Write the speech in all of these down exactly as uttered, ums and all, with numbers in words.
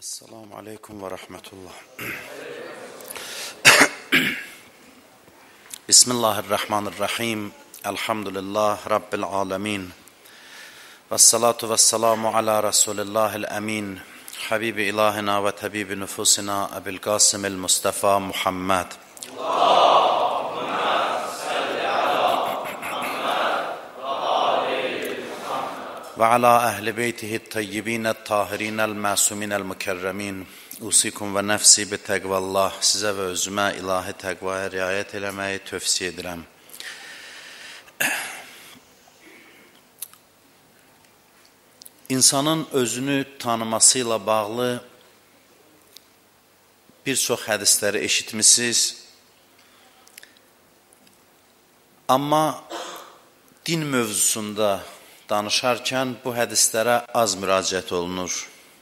Esselamu Aleyküm ve Rahmetullah. Bismillahirrahmanirrahim. Elhamdülillah Rabbil Alemin. Vessalatu vesselamu ala Resulillahil Emin. Habibi ilahina ve tabibi nüfusina Ebil Qasimil Mustafa Muhammed. Ve ala ehli beytihi tayyibinel tahirinel masuminel mükerremin. Usikum ve nefsi bi təqvallah. Sizə və özümə ilahi təqvaya riayət eləməyi tövsiyə edirəm. İnsanın özünü tanıması ilə bağlı bir çox hədisləri eşitmisiniz. Amma din mövzusunda danışarkən bu hədislərə az müraciət olunur.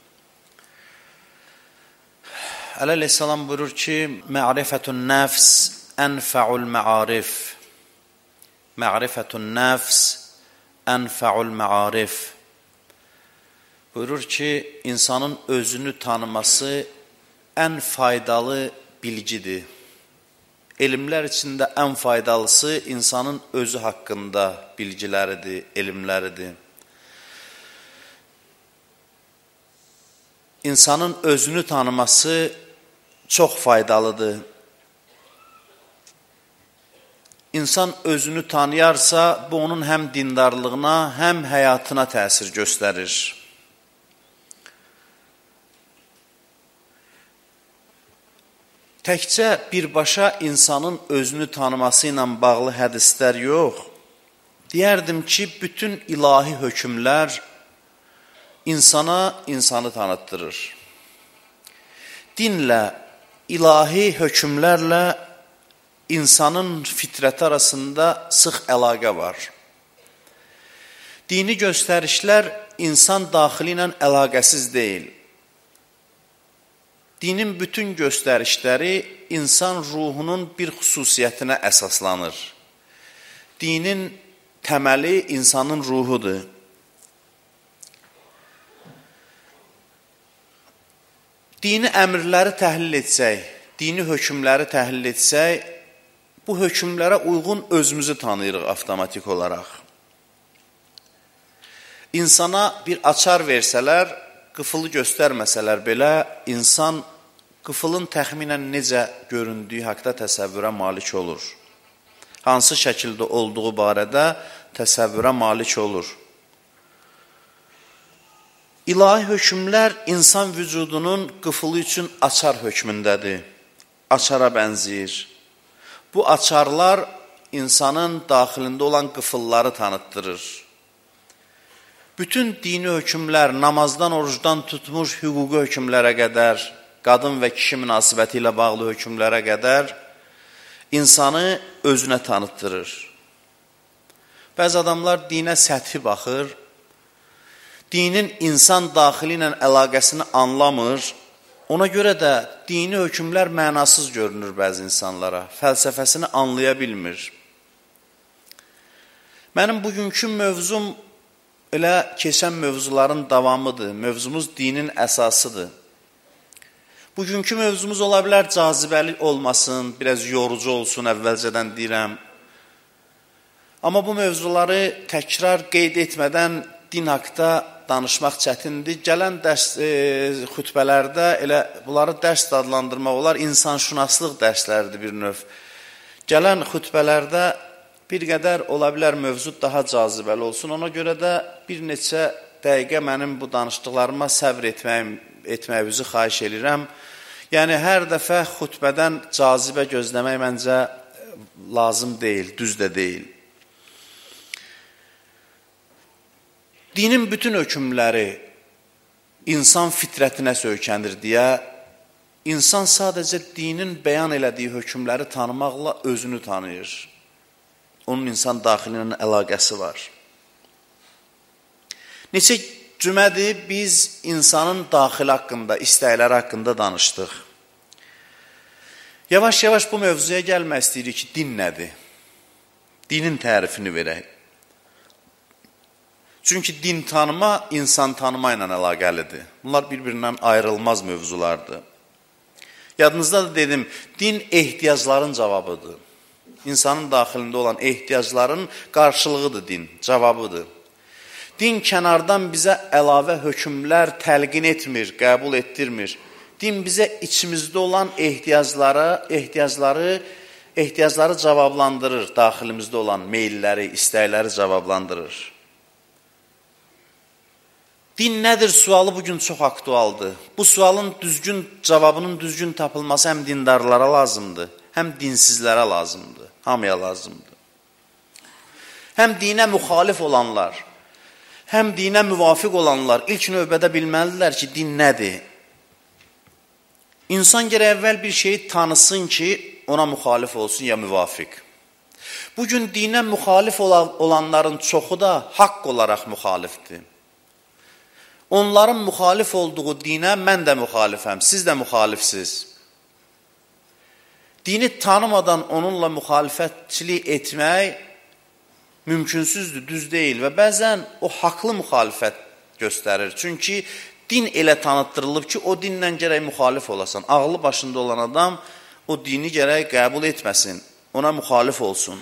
Əli əleyhissalam buyurur ki, Ma'rifətun nəfs ənfəul mə'arif. Ma'rifətun nəfs ənfəul mə'arif. Buyurur ki, insanın özünü tanıması ən faydalı bilgidir. Elmlər içində ən faydalısı insanın özü haqqında bilgiləridir, elmləridir. İnsanın özünü tanıması çox faydalıdır. İnsan özünü tanıyarsa, bu onun həm dindarlığına, həm həyatına təsir göstərir. Təkcə birbaşa insanın özünü tanıması ilə bağlı hədislər yox, deyərdim ki, bütün ilahi hökmlər insana insanı tanıtdırır. Dinlə, ilahi hökmlərlə insanın fitrəti arasında sıx əlaqə var. Dini göstərişlər insan daxili ilə əlaqəsiz deyil. Dinin bütün göstərişləri insan ruhunun bir xüsusiyyətinə əsaslanır. Dinin təməli insanın ruhudur. Dini əmrləri təhlil etsək, dini hökmləri təhlil etsək, bu hökmlərə uyğun özümüzü tanıyırıq avtomatik olaraq. İnsana bir açar versələr, qıfılı göstərməsələr belə, insan qıfılın təxminən necə göründüyü haqda təsəvvürə malik olur. Hansı şəkildə olduğu barədə təsəvvürə malik olur. İlahi hökmlər insan vücudunun qıfılı üçün açar hökmündədir. Açara bənzəyir. Bu açarlar insanın daxilində olan qıfılları tanıtdırır. Bütün dini hökmlər, namazdan, orucdan tutmuş hüquqi hökmlərə qədər, qadın və kişi münasibəti ilə bağlı hökmlərə qədər insanı özünə tanıtdırır. Bəzi adamlar dinə səthi baxır, dinin insan daxili ilə əlaqəsini anlamır, ona görə də dini hökmlər mənasız görünür bəzi insanlara, fəlsəfəsini anlaya bilmir. Mənim bugünkü mövzum elə keçən mövzuların davamıdır, mövzumuz dinin əsasıdır. Bugünkü mövzumuz ola bilər cazibəli olmasın, biraz yorucu olsun, əvvəlcədən deyirəm. Amma bu mövzuları təkrar qeyd etmədən din haqda danışmaq çətindir. Gələn dərs, e, xütbələrdə elə bunları dərs də adlandırmaq olar, insanşünaslıq dərsləridir bir növ. Gələn xütbələrdə bir qədər ola bilər mövzu daha cazibəli olsun. Ona görə də bir neçə dəqiqə mənim bu danışdıqlarıma səbr etməyim, etməyinizi xahiş edirəm. Yəni, hər dəfə xütbədən cazibə gözləmək məncə lazım deyil, düz də deyil. Dinin bütün hökmləri insan fitrətinə söykənir deyə, insan sadəcə dinin bəyan elədiyi hökmləri tanımaqla özünü tanıyır. Onun insan daxili ilə əlaqəsi var. Neçə cümədir biz insanın daxili haqqında, istəkləri haqqında danışdıq. Yavaş-yavaş bu mövzuya gəlmək istəyirik ki, din nədir? Dinin tərifini verək. Çünki din tanıma insan tanıma ilə əlaqəlidir. Bunlar bir-birindən ayrılmaz mövzulardır. Yadınızda da dedim, din ehtiyacların cavabıdır. İnsanın daxilində olan ehtiyacların qarşılığıdır din, cavabıdır. Din kənardan bizə əlavə hökmlər təlqin etmir, qəbul etdirmir. Din bizə içimizdə olan ehtiyacları, ehtiyacları, ehtiyacları cavablandırır, daxilimizdə olan meylləri, istəkləri cavablandırır. Din nədir sualı bugün çox aktualdır. Bu sualın düzgün cavabının düzgün tapılması həm dindarlara lazımdır, həm dinsizlərə lazımdır, hamıya lazımdır. Həm dinə müxalif olanlar, həm dinə müvafiq olanlar ilk növbədə bilməlidirlər ki, din nədir? İnsan gərək əvvəl bir şeyi tanısın ki, ona müxalif olsun ya müvafiq. Bugün dinə müxalif olanların çoxu da haqq olaraq müxalifdir. Onların müxalif olduğu dinə mən də müxalifəm, siz də müxalifsiz. Dini tanımadan onunla müxalifətçilik etmək mümkünsüzdür, düz deyil və bəzən o haqlı müxalifət göstərir. Çünki din elə tanıtdırılıb ki, o dinlə gərək müxalif olasan. Ağlı başında olan adam o dini gərək qəbul etməsin, ona müxalif olsun.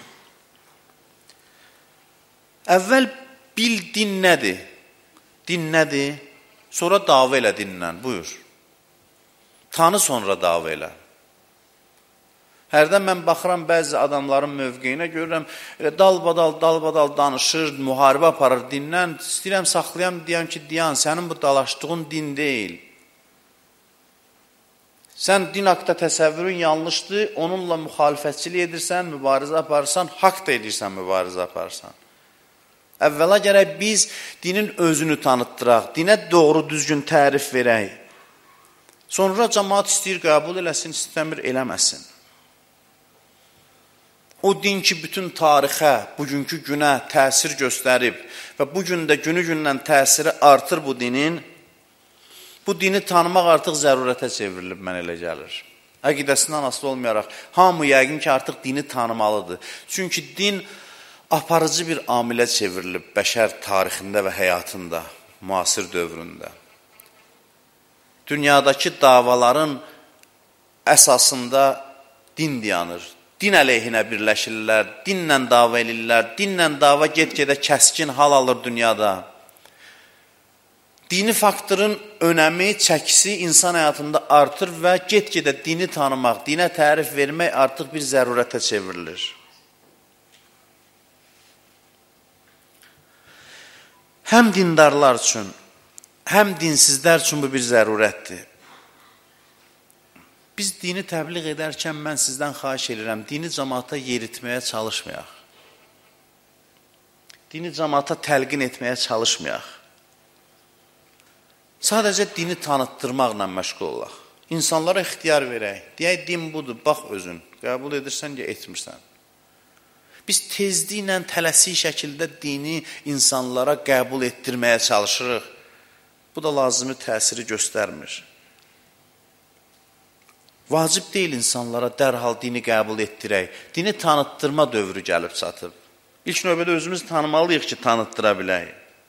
Əvvəl bil din nədir? Din nədir? Sonra dava elə dinlə, buyur. Tanı sonra dava elə. Hərdən mən baxıram bəzi adamların mövqeyinə görürəm, elə dalbadal, dalbadal danışır, müharibə aparır dinlə. İstəyirəm, saxlayam, deyəm ki, diyan, sənin bu dalaşdığın din deyil. Sən din haqda təsəvvürün yanlışdır, onunla müxalifətçilik edirsən, mübarizə aparırsan, haqq da edirsən, mübarizə aparırsan. Əvvəla gərək biz dinin özünü tanıtdıraq, dinə doğru düzgün tərif verək. Sonra cəmaat istəyir, qəbul eləsin, istəmir, eləməsin. O din ki, bütün tarixə, bugünkü günə təsir göstərib və bugün də günü-gündən təsiri artır bu dinin, bu dini tanımaq artıq zərurətə çevrilib, mən elə gəlir. Əqidəsindən asılı olmayaraq, hamı yəqin ki, artıq dini tanımalıdır. Çünki din aparıcı bir amilə çevrilib bəşər tarixində və həyatında, müasir dövründə. Dünyadakı davaların əsasında din dayanır. Din əleyhinə birləşirlər, dinlə dava elirlər, dinlə dava get-gedə kəskin hal alır dünyada. Dini faktorun önəmi, çəkisi insan həyatında artır və get-gedə dini tanımaq, dinə tərif vermək artıq bir zərurətə çevrilir. Həm dindarlar üçün, həm dinsizlər üçün bu bir zərurətdir. Biz dini təbliğ edərkən mən sizdən xahiş edirəm, dini cəmaata yeritməyə çalışmayaq. Dini cəmaata təlqin etməyə çalışmayaq. Sadəcə dini tanıtdırmaqla məşğul olaq. İnsanlara ixtiyar verək. Deyək, din budur, bax özün. Qəbul edirsən ya etmirsən. Biz tezliklə, tələsik şəkildə dini insanlara qəbul etdirməyə çalışırıq. Bu da lazımi təsiri göstərmir. Vacib deyil insanlara dərhal dini qəbul etdirək. Dini tanıtdırma dövrü gəlib çatıb. İlk növbədə özümüz tanımalıyıq ki, tanıtdıra bilək.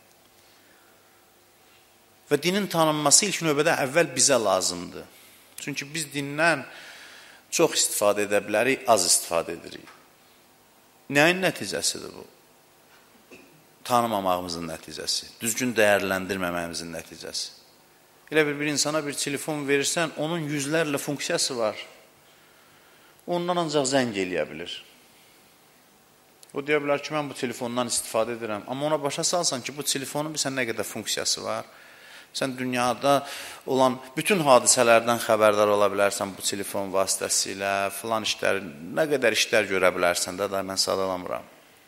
Və dinin tanınması ilk növbədə əvvəl bizə lazımdır. Çünki biz dindən çox istifadə edə bilərik, az istifadə edirik. Nəyin nəticəsidir bu? Tanımamağımızın nəticəsi, düzgün dəyərləndirməməyimizin nəticəsi. Elə bir, bir insana bir telefon verirsən, onun yüzlərlə funksiyası var. Ondan ancaq zəng eləyə bilir. O deyə bilər ki, mən bu telefondan istifadə edirəm. Amma ona başa salsan ki, bu telefonun bir sən nə qədər funksiyası var. Sən dünyada olan bütün hadisələrdən xəbərdar ola bilərsən bu telefon vasitəsilə, filan işlər, nə qədər işlər görə bilərsən də, da mən sadalamıram.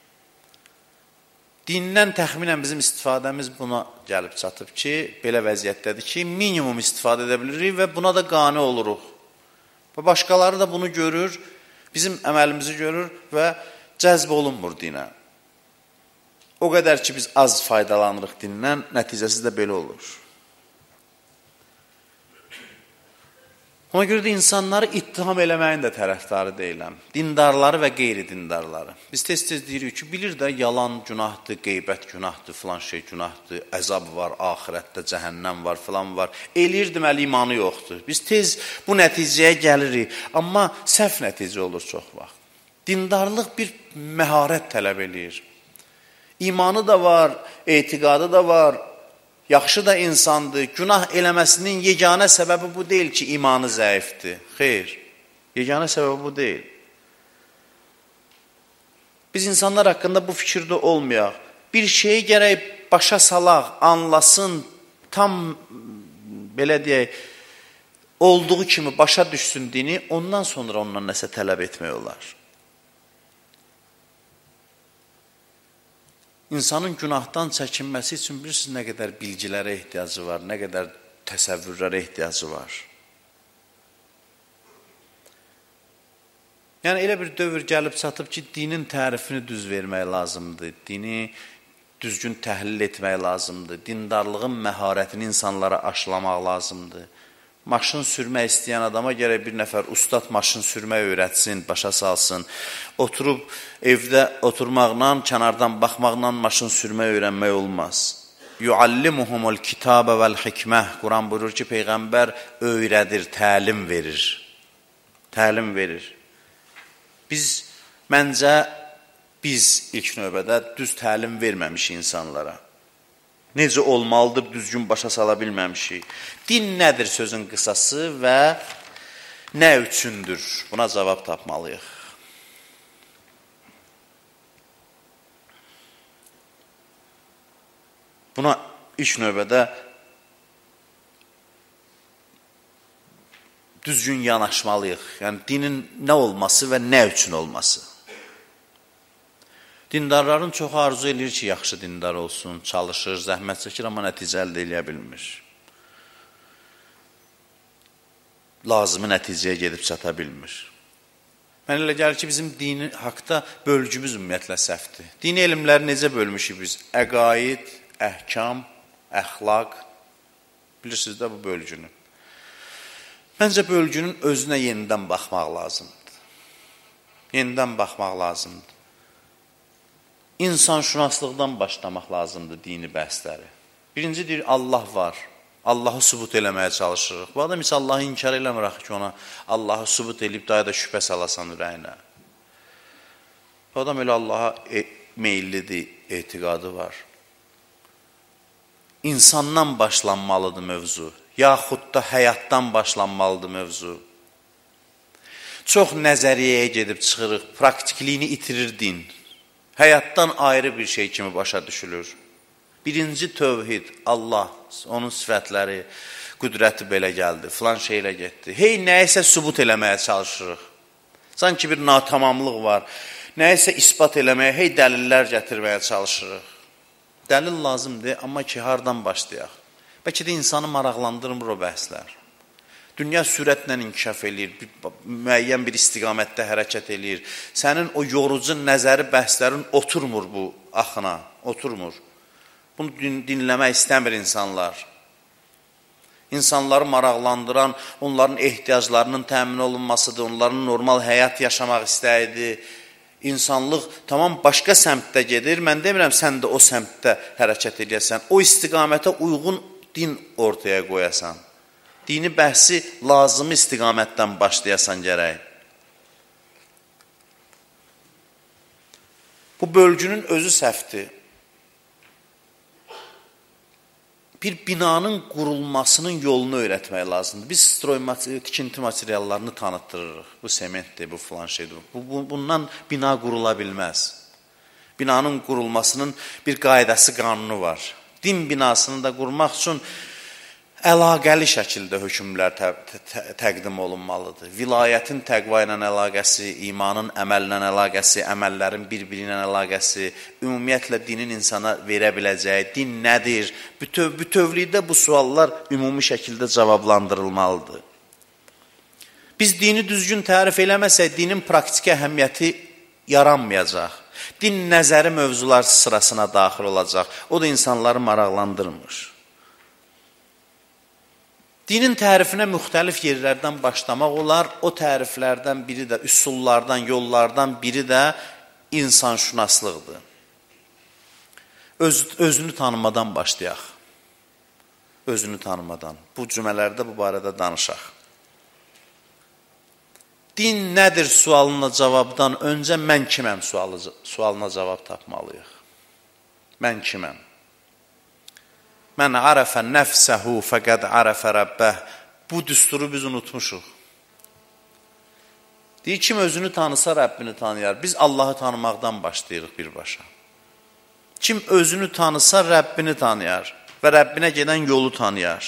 Dindən təxminən bizim istifadəmiz buna gəlib çatıb ki, belə vəziyyətdədir ki, minimum istifadə edə bilirik və buna da qane oluruq. Və başqaları da bunu görür, bizim əməlimizi görür və cəzb olunmur dinə. O qədər ki, biz az faydalanırıq dindən, nəticəsi də belə olur. Ona görə də insanları ittiham eləməyin də tərəfdarı deyiləm. Dindarları və qeyri-dindarları. Biz tez-tez deyirik ki, bilir də yalan günahdır, qeybət günahdır, filan şey günahdır, əzab var, axirətdə cəhənnəm var, filan var. Eləyir deməli imanı yoxdur. Biz tez bu nəticəyə gəlirik, amma səhv nəticə olur çox vaxt. Dindarlıq bir məharət tələb eləyir. İmanı da var, etiqadı da var, yaxşı da insandır. Günah eləməsinin yeganə səbəbi bu deyil ki, imanı zəifdir. Xeyr, yeganə səbəbi bu deyil. Biz insanlar haqqında bu fikirdə olmayaq. Bir şeyi gərək başa salaq, anlasın, tam belə deyək, olduğu kimi başa düşsün dini, ondan sonra ondan nəsə tələb etmək olar. İnsanın günahdan çəkinməsi üçün bilirsiniz nə qədər bilgilərə ehtiyacı var, nə qədər təsəvvürlərə ehtiyacı var. Yəni elə bir dövr gəlib çatıb ki, dinin tərifini düz vermək lazımdır, dini düzgün təhlil etmək lazımdır, dindarlığın məharətini insanlara aşılamaq lazımdır. Maşın sürmək istəyən adama gərək bir nəfər ustad maşın sürmək öyrətsin, başa salsın. Oturub evdə oturmaqla, kənardan baxmaqla maşın sürmək öyrənmək olmaz. Yuallimuhumul kitabə vəl hikmə. Quran buyurur ki, Peyğəmbər öyrədir, təlim verir. Təlim verir. Biz, məncə, biz ilk növbədə düz təlim verməmişik insanlara. Necə olmalıdır, düzgün başa sala bilməmişik. Din nədir sözün qısası və nə üçündür? Buna cavab tapmalıyıq. Buna ilk növbədə düzgün yanaşmalıyıq. Yəni, dinin nə olması və nə üçün olması. Dindarların çoxu arzu edir ki, yaxşı dindar olsun, çalışır, zəhmət çəkir, amma nəticə əldə eləyə bilmir. Lazımı nəticəyə gedib çata bilmir. Mən elə gəlir ki, bizim dini haqda bölgümüz ümumiyyətlə səhvdir. Dini elmləri necə bölmüşük biz? Əqaid, əhkam, əxlaq. Bilirsiniz də bu bölgünü. Məncə bölgünün özünə yenidən baxmaq lazımdır. Yenidən baxmaq lazımdır. İnsanşünaslıqdan başlamaq lazımdır dini bəhsləri. Birinci deyir, Allah var. Allahı sübut eləməyə çalışırıq. Bu adam heç Allahı inkar eləmirək ki, ona Allahı sübut eləyib daya da şübhə salasan ürəyinə. Bu adam elə Allaha e meyillidir, etiqadı var. İnsandan başlanmalıdır mövzu. Yaxud da həyatdan başlanmalıdır mövzu. Çox nəzəriyyəyə gedib çıxırıq, praktikliyini itirir din. Həyatdan ayrı bir şey kimi başa düşülür. Birinci tövhid, Allah, onun sifətləri, qüdrəti belə gəldi, filan şeylə getdi. Hey, nəyisə sübut eləməyə çalışırıq. Sanki bir natamamlıq var. Nəyisə ispat eləməyə, hey, dəlillər gətirməyə çalışırıq. Dəlil lazımdır, amma ki, hardan başlayaq? Bəlkə də insanı maraqlandırmır o bəhslər. Dünya sürətlə inkişaf eləyir, müəyyən bir istiqamətdə hərəkət eləyir. Sənin o yorucu nəzəri bəhslərin oturmur bu axına, oturmur. Bunu dinləmək istəmir insanlar. İnsanları maraqlandıran, onların ehtiyaclarının təmin olunmasıdır, onların normal həyat yaşamaq istəyidir. İnsanlıq tamam başqa səmtdə gedir, mən demirəm sən də o səmtdə hərəkət eləyəsən, o istiqamətə uyğun din ortaya qoyasan. Dini bəhsi lazımı istiqamətdən başlayasan gərək. Bu bölgünün özü səhvdir. Bir binanın qurulmasının yolunu öyrətmək lazımdır. Biz stroy tikinti materiallarını tanıtdırırıq. Bu sementdir, bu filan şeydir. Bu, bu, bundan bina qurula bilməz. Binanın qurulmasının bir qaydası, qanunu var. Din binasını da qurmaq üçün əlaqəli şəkildə hökmlər tə tə təqdim olunmalıdır. Vilayətin təqva ilə əlaqəsi, imanın əməllə əlaqəsi, əməllərin bir-biri ilə əlaqəsi, ümumiyyətlə dinin insana verə biləcəyi, din nədir? Bütöv, bütövlükdə bu suallar ümumi şəkildə cavablandırılmalıdır. Biz dini düzgün tərif eləməsək, dinin praktiki əhəmiyyəti yaranmayacaq. Din nəzəri mövzular sırasına daxil olacaq. O da insanları maraqlandırmır. Dinin tərifinə müxtəlif yerlərdən başlamaq olar. O təriflərdən biri də, üsullardan, yollardan biri də insanşünaslıqdır. Öz, özünü tanımadan başlayaq. Özünü tanımadan. Bu cümlələrdə bu barədə danışaq. Din nədir sualına cavabdan öncə mən kiməm sualı, sualına cavab tapmalıyıq. Mən kiməm? Mən arəfə nəfsəhu fəqəd arəfə rəbbəh. Bu düsturu biz unutmuşuq. Deyir, kim özünü tanısa Rəbbini tanıyar. Biz Allahı tanımaqdan başlayırıq birbaşa. Kim özünü tanısa Rəbbini tanıyar və Rəbbinə gedən yolu tanıyar.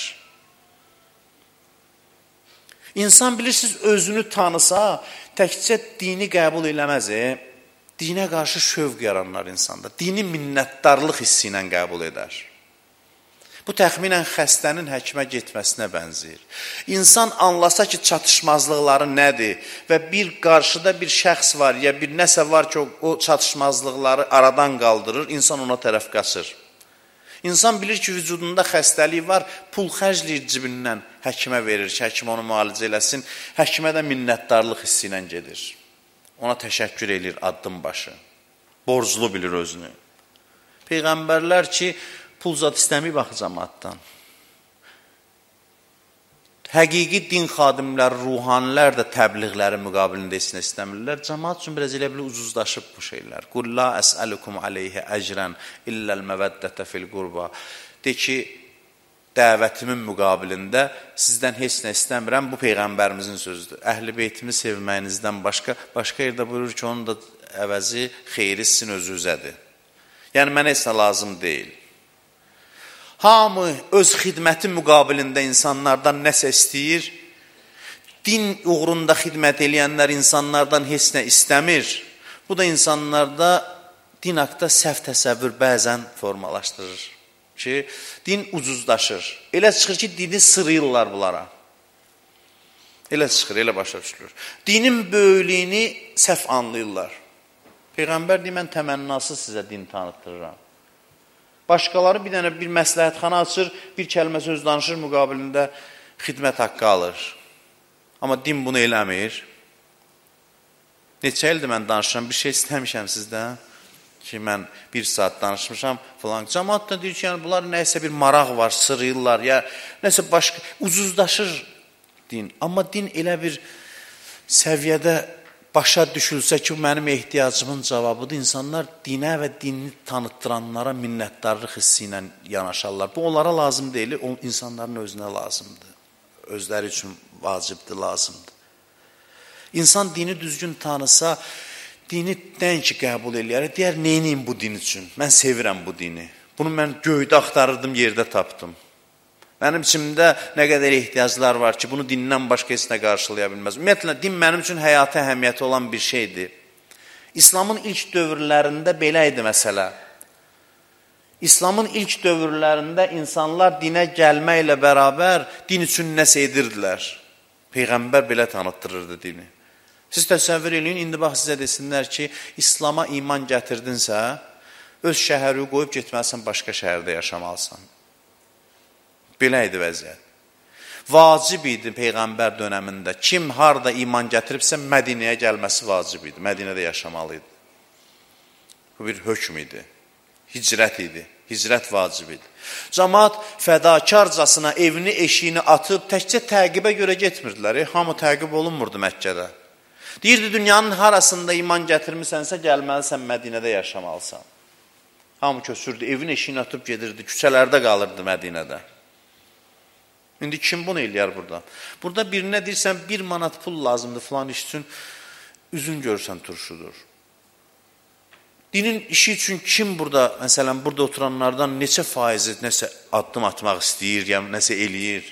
İnsan bilirsiniz, özünü tanısa, təkcə dini qəbul eləməz, e? Dinə qarşı şövq yaranlar insanda. Dini minnətdarlıq hissi ilə qəbul edər. Bu təxminən xəstənin həkimə getməsinə bənzəyir. İnsan anlasa ki, çatışmazlıqları nədir və bir qarşıda bir şəxs var, ya bir nəsə var ki, o çatışmazlıqları aradan qaldırır, insan ona tərəf qaçır. İnsan bilir ki, vücudunda xəstəlik var, pul xərcləyir cibindən, həkimə verir ki, həkim onu müalicə eləsin, həkimə də minnətdarlıq hissi ilə gedir. Ona təşəkkür edir addım başı. Borclu bilir özünü. Peyğəmbərlər ki, pul zat istəməyib axı cəmaatdan. Həqiqi din xadimləri, ruhanilər də təbliğləri müqabilində etsinə istəmirlər. Cəmaat üçün biraz elə bilə ucuzlaşıb bu şeylər. Qul la əsəlukum aleyhi əcrən illəl məvəddətə fil qurba. De ki, dəvətimin müqabilində sizdən heç nə istəmirəm, bu Peyğəmbərimizin sözüdür. Əhl-i beytimi sevməyinizdən başqa, başqa yerdə buyurur ki, onun da əvəzi xeyri sizin özünüzədir. Yəni, mənə heç nə lazım deyil. Hamı öz xidməti müqabilində insanlardan nəsə istəyir. Din uğrunda xidmət eləyənlər insanlardan heç nə istəmir. Bu da insanlarda din haqda səhv təsəvvür bəzən formalaşdırır. Ki, din ucuzlaşır. Elə çıxır ki, dini sırıyırlar bunlara. Elə çıxır, elə başa düşülür. Dinin böyüklüyünü səhv anlayırlar. Peyğəmbər deyir, mən təmənnasız sizə din tanıtdırıram. Başqaları bir dənə bir məsləhətxana açır, bir kəlmə söz danışır, müqabilində xidmət haqqı alır. Amma din bunu eləmir. Neçə ildir mən danışıram, bir şey istəmişəm sizdən ki, mən bir saat danışmışam falan. Cəmaat da deyir ki, yəni, bunlar nəyəsə bir maraq var, sırıyırlar, ya nəsə başqa, ucuzlaşır din. Amma din elə bir səviyyədə başa düşülsə ki, mənim ehtiyacımın cavabıdır, insanlar dinə və dini tanıttıranlara minnətdarlıq hissi ilə yanaşarlar. Bu, onlara lazım deyil, o insanların özünə lazımdır. Özləri üçün vacibdir, lazımdır. İnsan dini düzgün tanısa, dini nəinki qəbul eləyər, deyər, neyniyim bu din üçün? Mən sevirəm bu dini. Bunu mən göydə axtarırdım, yerdə tapdım. Mənim içimdə nə qədər ehtiyaclar var ki, bunu dindən başqa heç nə qarşılaya bilməz. Ümumiyyətlə, din mənim üçün həyata əhəmiyyəti olan bir şeydir. İslamın ilk dövrlərində belə idi məsələ. İslamın ilk dövrlərində insanlar dinə gəlməklə bərabər din üçün nəsə edirdilər. Peyğəmbər belə tanıtdırırdı dini. Siz təsəvvür eləyin, indi bax sizə desinlər ki, İslama iman gətirdinsə, öz şəhəri qoyub getməlisən, başqa şəhərdə yaşamalısan. Belə idi vəziyyət. Vacib idi Peyğəmbər dönəmində. Kim harada iman gətiribsə, Mədinəyə gəlməsi vacib idi. Mədinədə yaşamalı idi. Bu bir hökm idi. Hicrət idi. Hicrət vacib idi. Cəmaat fədakarcasına evini, eşiyini atıb, təkcə təqibə görə getmirdilər. E, hamı təqib olunmurdu Məkkədə. Deyirdi, dünyanın harasında iman gətirmisənsə, gəlməlisən, Mədinədə yaşamalısan. Hamı köçürdü, evin eşiyini atıb gedirdi, küçələrdə qalırdı Mədinədə. İndi kim bunu eləyər burada? Burada birinə deyirsən, bir manat pul lazımdır filan iş üçün, üzün görürsən turşudur. Dinin işi üçün kim burada, məsələn, burada oturanlardan neçə faizi nəsə addım atmaq istəyir, yəni nəsə eləyir?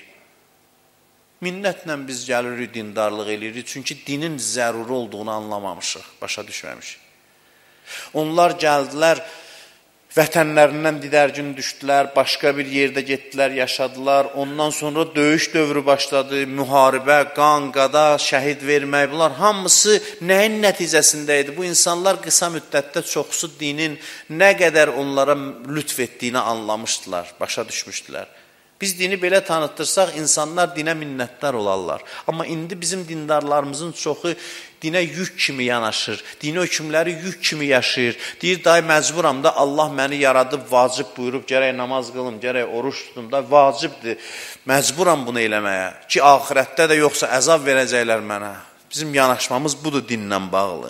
Minnətlə biz gəlirik, dindarlıq eləyirik, çünki dinin zəruri olduğunu anlamamışıq, başa düşməmişik. Onlar gəldilər, vətənlərindən didərgin düşdülər, başqa bir yerdə getdilər, yaşadılar. Ondan sonra döyüş dövrü başladı, müharibə, qan, qada, şəhid vermək, bunlar hamısı nəyin nəticəsində idi? Bu insanlar qısa müddətdə çoxsu dinin nə qədər onlara lütf etdiyini anlamışdılar, başa düşmüşdülər. Biz dini belə tanıtırsaq, insanlar dinə minnətdar olarlar. Amma indi bizim dindarlarımızın çoxu dinə yük kimi yanaşır, dini hökmləri yük kimi yaşayır. Deyir, day məcburam da Allah məni yaradıb, vacib buyurub, gərək namaz qılım, gərək oruç tutum da, vacibdir. Məcburam bunu eləməyə ki, axirətdə də yoxsa əzab verəcəklər mənə. Bizim yanaşmamız budur dinlə bağlı.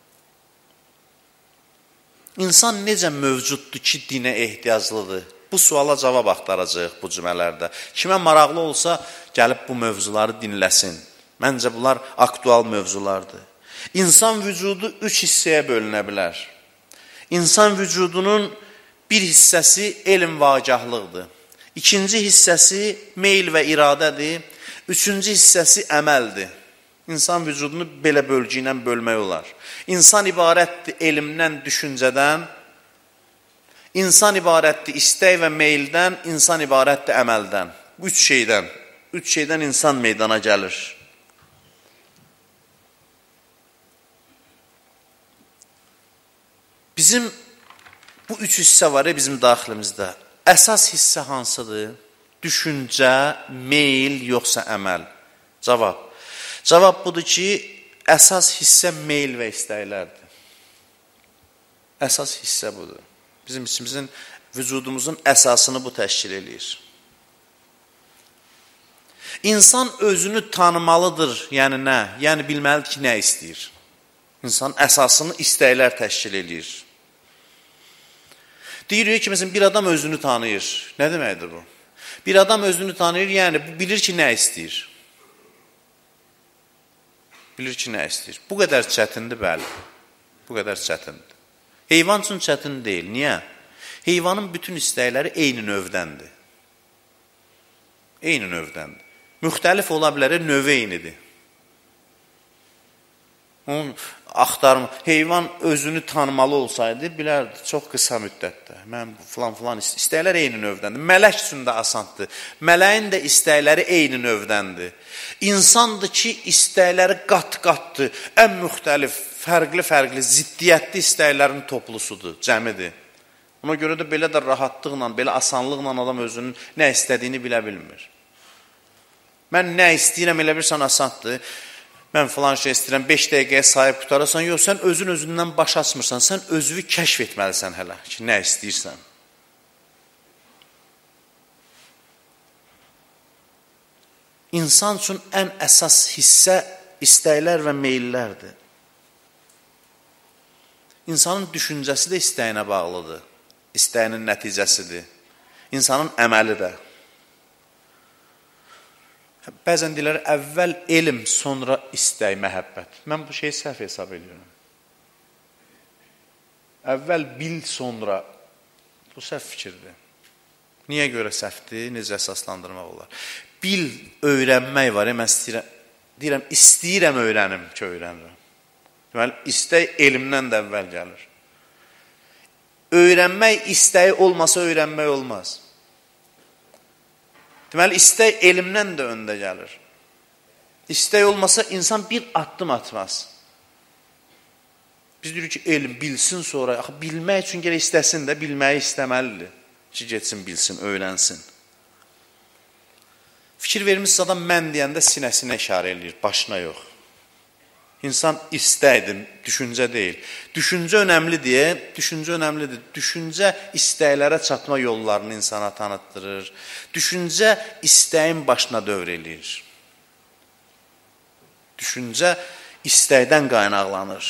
İnsan necə mövcuddur ki, dinə ehtiyaclıdır? Bu suala cavab axtaracaq bu cümələrdə. Kimə maraqlı olsa, gəlib bu mövzuları dinləsin. Məncə, bunlar aktual mövzulardır. İnsan vücudu üç hissəyə bölünə bilər. İnsan vücudunun bir hissəsi elm və agahlıqdır. İkinci hissəsi meyl və iradədir. Üçüncü hissəsi əməldir. İnsan vücudunu belə bölgü ilə bölmək olar. İnsan ibarətdir elmdən, düşüncədən. İnsan ibarətdir istək və meyldən, insan ibarətdir əməldən. Üç şeydən, üç şeydən insan meydana gəlir. Bizim bu üç hissə var ya bizim daxilimizdə. Əsas hissə hansıdır? Düşüncə, meyl, yoxsa əməl? Cavab. Cavab budur ki, əsas hissə meyl və istəklərdir. Əsas hissə budur. Bizim içimizin, vücudumuzun əsasını bu təşkil edir. İnsan özünü tanımalıdır, yəni nə? Yəni bilməlidir ki, nə istəyir? İnsan əsasını istəklər təşkil edir. Deyirik ki, məsələn, bir adam özünü tanıyır. Nə deməkdir bu? Bir adam özünü tanıyır, yəni bilir ki, nə istəyir? Bilir ki, nə istəyir? Bu qədər çətindir, bəli. Bu qədər çətindir. Heyvan üçün çətin deyil. Niyə? Heyvanın bütün istəkləri eyni növdəndir. Eyni növdəndir. Müxtəlif ola bilər, növü eynidir. Onun axtarma, heyvan özünü tanımalı olsaydı, bilərdi, çox qısa müddətdə. Mən filan-filan istəklər eyni növdəndir. Mələk üçün də asandır. Mələyin də istəkləri eyni növdəndir. İnsandır ki, istəkləri qat-qatdır, ən müxtəlif, fərqli-fərqli, ziddiyyətli istəklərin toplusudur, cəmidir. Ona görə də belə də rahatlıqla, belə asanlıqla adam özünün nə istədiyini bilə bilmir. Mən nə istəyirəm, elə bilirsən asandır. Mən filan şey istəyirəm, beş dəqiqəyə sahib qutarırsan, yox, sən özün özündən baş açmırsan, sən özünü kəşf etməlisən hələ ki, nə istəyirsən. İnsan üçün ən əsas hissə istəklər və meyllərdir. İnsanın düşüncəsi də istəyinə bağlıdır, istəyinin nəticəsidir. İnsanın əməli də. Bəzən deyilər, əvvəl elm, sonra istək, məhəbbət. Mən bu şeyi səhv hesab ediyorum. Əvvəl bil, sonra. Bu səhv fikirdir. Niyə görə səhvdir? Necə əsaslandırmaq olar? Bil, öyrənmək var. Mən istəyirəm, deyirəm, istəyirəm öyrənim ki, öyrənirəm. Deməli, istək elmdən də əvvəl gəlir. Öyrənmək istəyi olmasa öyrənmək olmaz. Deməli, istək elmdən də öndə gəlir. İstək olmasa insan bir addım atmaz. Biz deyirik ki, elm bilsin sonra, axı, bilmək üçün gələ istəsin də, bilməyi istəməlidir. Ki, getsin, bilsin, öyrənsin. Fikir vermişsə adam mən deyəndə sinəsinə işarə edir, başına yox. İnsan istəkdir, düşüncə deyil. Düşüncə önəmlidir, düşüncə önəmlidir. Düşüncə istəklərə çatma yollarını insana tanıtdırır. Düşüncə istəyin başına dövr eləyir. Düşüncə istəkdən qaynaqlanır.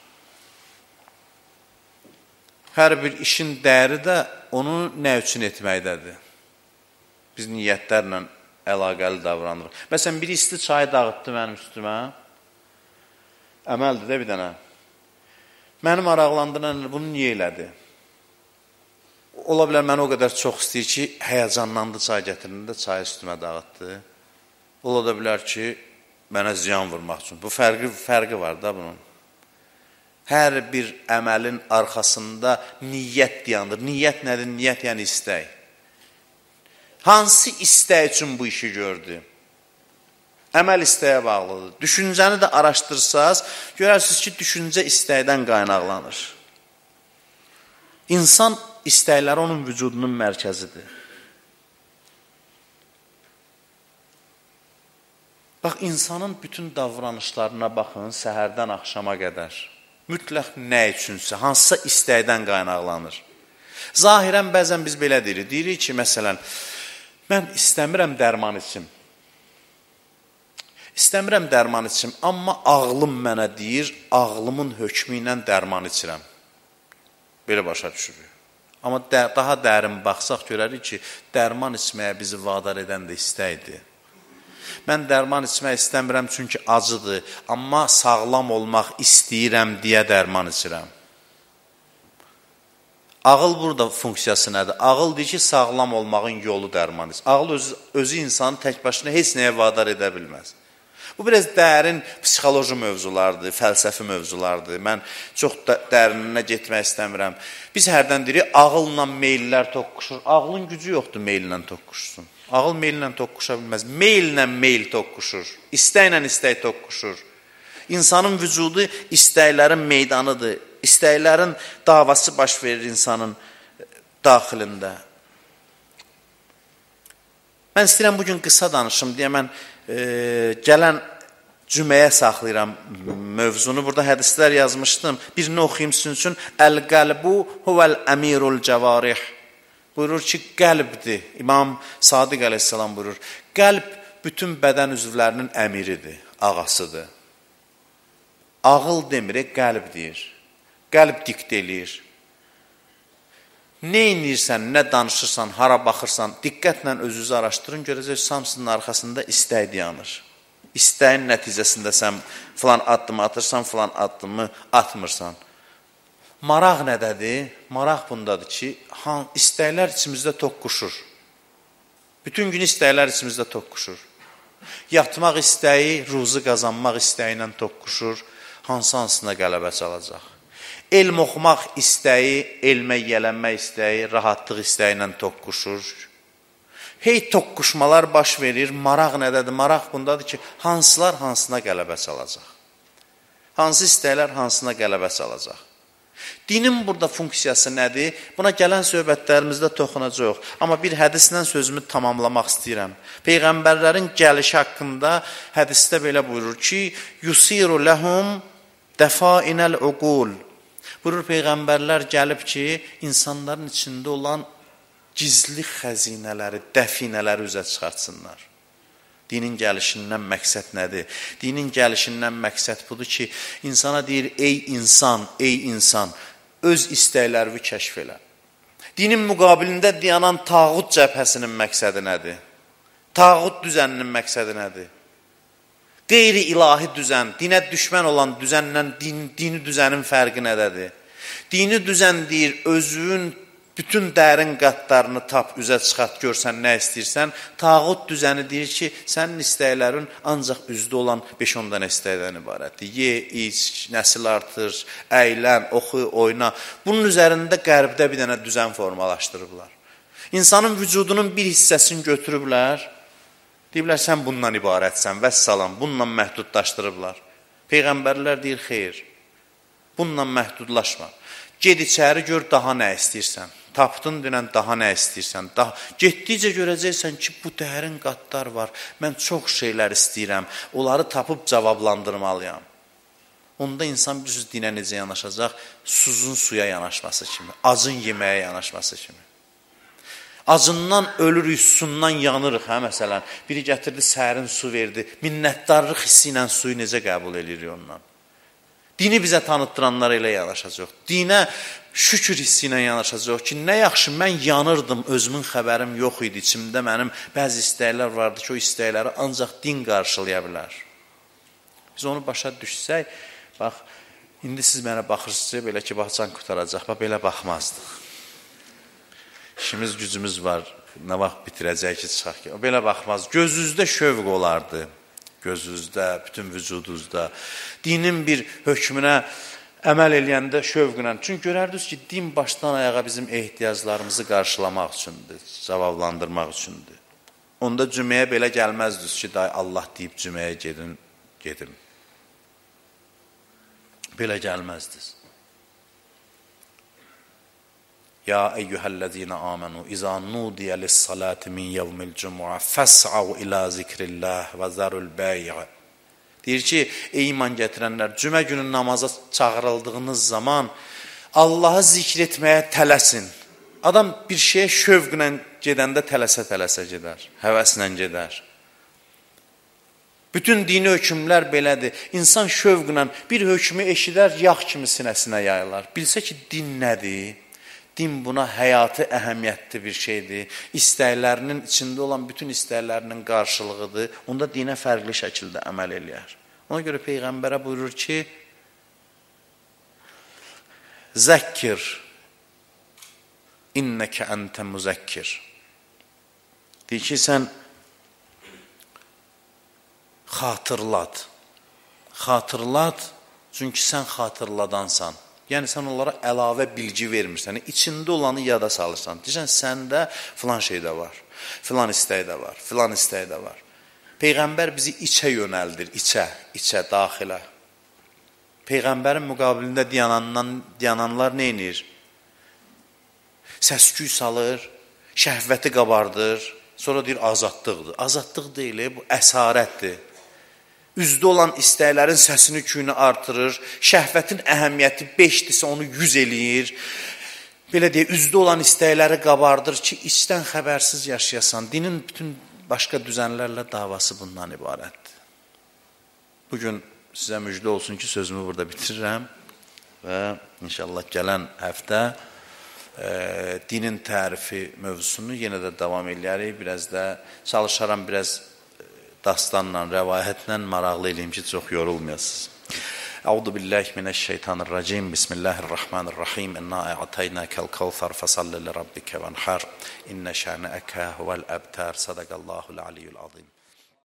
Hər bir işin dəyəri də onu nə üçün etməkdədir? Biz niyyətlərlə əlaqəli davranırıq. Məsələn, bir isti çayı dağıtdı mənim üstümə. Əməldir də bir dənə. Məni maraqlandıran bunu niyə elədi? Ola bilər, mənə o qədər çox istəyir ki, həyəcanlandı çay gətirində, çayı üstümə dağıtdı. Ola da bilər ki, mənə ziyan vurmaq üçün. Bu fərqi, fərqi var da bunun. Hər bir əməlin arxasında niyyət dayanır. Niyyət nədir? Niyyət yəni istək. Hansı istək üçün bu işi gördü? Əməl istəyə bağlıdır. Düşüncəni də araşdırsaz, görərsiniz ki, düşüncə istəkdən qaynaqlanır. İnsan istəkləri onun vücudunun mərkəzidir. Bax, insanın bütün davranışlarına baxın, səhərdən axşama qədər. Mütləq nə üçünsə, hansısa istəkdən qaynaqlanır. Zahirən bəzən biz belə deyirik. Deyirik ki, məsələn, mən istəmirəm dərman içim. İstəmirəm dərman içim, amma ağlım mənə deyir, ağlımın hökmü ilə dərman içirəm. Belə başa düşürük. Amma də, daha dərin baxsaq görərik ki, dərman içməyə bizi vadar edən də istəkdir. Mən dərman içmək istəmirəm çünki acıdır, amma sağlam olmaq istəyirəm deyə dərman içirəm. Ağıl burada funksiyası nədir? Ağıl deyir ki, sağlam olmağın yolu dərman içir. Ağıl özü, özü insanı tək başına heç nəyə vadar edə bilməz. Bu biraz dərin psixoloji mövzulardır, fəlsəfi mövzulardır. Mən çox dərininə getmək istəmirəm. Biz hərdən deyirik, ağılla meyllər toqquşur. Ağlın gücü yoxdur meyllə toqquşsun. Ağıl meyllə toqquşa bilməz. Meyllə meyl toqquşur. İstəklə istək toqquşur. İnsanın vücudu istəklərin meydanıdır. İstəklərin davası baş verir insanın daxilində. Mən istəyirəm bugün qısa danışım deyə mən e, gələn cüməyə saxlayıram mövzunu. Burada hədislər yazmışdım. Birini oxuyayım sizin üçün. Əl-qəlbu huvəl əmirul cəvarih. Buyurur ki, qəlbdir. İmam Sadiq əleyhissalam buyurur. Qəlb bütün bədən üzvlərinin əmiridir, ağasıdır. Ağıl demir, qəlb deyir. Qəlb dikt eləyir. Nə inirsən, nə danışırsan, hara baxırsan, diqqətlə özünüzü araşdırın, görəcək hamısının arxasında istək dayanır. İstəyin nəticəsində sən filan addımı atırsan, filan addımı atmırsan. Maraq nədədir? Maraq bundadır ki, istəklər içimizdə toqquşur. Bütün gün istəklər içimizdə toqquşur. Yatmaq istəyi, ruzu qazanmaq istəyi ilə toqquşur. Hansı-hansına qələbə çalacaq. Elm oxumaq istəyi, elmə yiyələnmək istəyi, rahatlıq istəyi ilə toqquşur. Hey toqquşmalar baş verir. Maraq nədədir? Maraq bundadır ki, hansılar hansına qələbə çalacaq. Hansı istəklər hansına qələbə çalacaq. Dinin burada funksiyası nədir? Buna gələn söhbətlərimizdə toxunacaq. Amma bir hədislə sözümü tamamlamaq istəyirəm. Peyğəmbərlərin gəlişi haqqında hədisdə belə buyurur ki, yusiru ləhum dəfainəl uqul. Buyurur, Peyğəmbərlər gəlib ki, insanların içində olan gizli xəzinələri, dəfinələri üzə çıxartsınlar. Dinin gəlişindən məqsəd nədir? Dinin gəlişindən məqsəd budur ki, insana deyir, ey insan, ey insan, öz istəklərini kəşf elə. Dinin müqabilində dayanan tağut cəbhəsinin məqsədi nədir? Tağut düzəninin məqsədi nədir? Qeyri-ilahi düzən, dinə düşmən olan düzənlə din, dini düzənin fərqi nədədir? Dini düzən deyir, özün bütün dərin qatlarını tap, üzə çıxart, görsən, nə istəyirsən. Tağut düzəni deyir ki, sənin istəklərin ancaq üzdə olan beş on dənə istəkdən ibarətdir. Ye, iç, nəsil artır, əylən, oxu, oyna. Bunun üzərində qərbdə bir dənə düzən formalaşdırıblar. İnsanın vücudunun bir hissəsini götürüblər, deyiblər, sən bundan ibarətsən, vəssalam, bununla məhdudlaşdırıblar. Peyğəmbərlər deyir, xeyr, bununla məhdudlaşma. Ged içəri, gör, daha nə istəyirsən. Tapdın denən daha nə istəyirsən. Daha... Getdikcə görəcəksən ki, bu dərin qatlar var. Mən çox şeylər istəyirəm. Onları tapıb cavablandırmalıyam. Onda insan bir söz dinə necə yanaşacaq? Suzun suya yanaşması kimi, acın yeməyə yanaşması kimi. Acından ölürük, susundan yanırıq, hə, məsələn. Biri gətirdi, sərin su verdi. Minnətdarlıq hissi ilə suyu necə qəbul edirik ondan? Dini bizə tanıtdıranlar elə yanaşacaq. Dinə şükür hissi ilə yanaşacaq ki, nə yaxşı, mən yanırdım, özümün xəbərim yox idi, içimdə mənim bəzi istəklər vardı ki, o istəkləri ancaq din qarşılaya bilər. Biz onu başa düşsək, bax, indi siz mənə baxırsınız, belə ki, bax, can qutaracaq, bax, belə baxmazdıq. İşimiz, gücümüz var, nə vaxt bitirəcək ki, çıxaq ki, belə baxmaz. Gözünüzdə şövq olardı. Gözünüzdə, bütün vücudunuzda, dinin bir hökmünə əməl eləyəndə şövqlə. Çünki görərdiniz ki, din başdan ayağa bizim ehtiyaclarımızı qarşılamaq üçündür, cavablandırmaq üçündür. Onda cüməyə belə gəlməzdiniz ki, day Allah deyib cüməyə gedin, gedim. Belə gəlməzdiniz. Ya eyyuhellezine amenu iza nudiye lis-salati min yevmil cumu'a fes'av ila zikrillah və zarul bey'i. Deyir ki, ey iman gətirənlər, cümə günü namaza çağırıldığınız zaman Allahı zikr etməyə tələsin. Adam bir şeyə şövqlə gedəndə tələsə-tələsə gedər, həvəslə gedər. Bütün dini hökmlər belədir. İnsan şövqlə bir hökmü eşidər, yağ kimi sinəsinə yayılar. Bilsə ki, din nədir? Din buna həyatı əhəmiyyətli bir şeydir. İstəklərinin içində olan bütün istəklərinin qarşılığıdır. Onda dinə fərqli şəkildə əməl eləyər. Ona görə Peyğəmbərə buyurur ki, Zəkkir, innəkə əntə müzəkkir. Deyir ki, sən xatırlat. Xatırlat, çünki sən xatırladansan. Yəni, sən onlara əlavə bilgi vermirsən, içində olanı yada salırsan. Deyirsən, səndə filan şey də var, filan istək də var, filan istək də var. Peyğəmbər bizi içə yönəldir, içə, içə, daxilə. Peyğəmbərin müqabilində dayananlar nə edir? Səsküy salır, şəhvəti qabardır, sonra deyir azadlıqdır. Azadlıq deyil, bu əsarətdir. Üzdə olan istəklərin səsini küyünü artırır, şəhvətin əhəmiyyəti beşdirsə onu yüz eləyir. Belə deyə, üzdə olan istəkləri qabardır ki, içdən xəbərsiz yaşayasan. Dinin bütün başqa düzənlərlə davası bundan ibarətdir. Bugün sizə müjdə olsun ki, sözümü burada bitirirəm və inşallah gələn həftə e, dinin tərifi mövzusunu yenə də davam edərik. Biraz da çalışaram, biraz dastanla, rəvayətlə maraqlı eləyim ki, çox yorulmayasınız. Əuzu billahi minəşşeytanirracim. Bismillahirrahmanirrahim. İnna a'taynakal kevser fesalli li rabbike venhar. İnne şa'neke huvel abtar. Sadaqallahul aliyyul azim.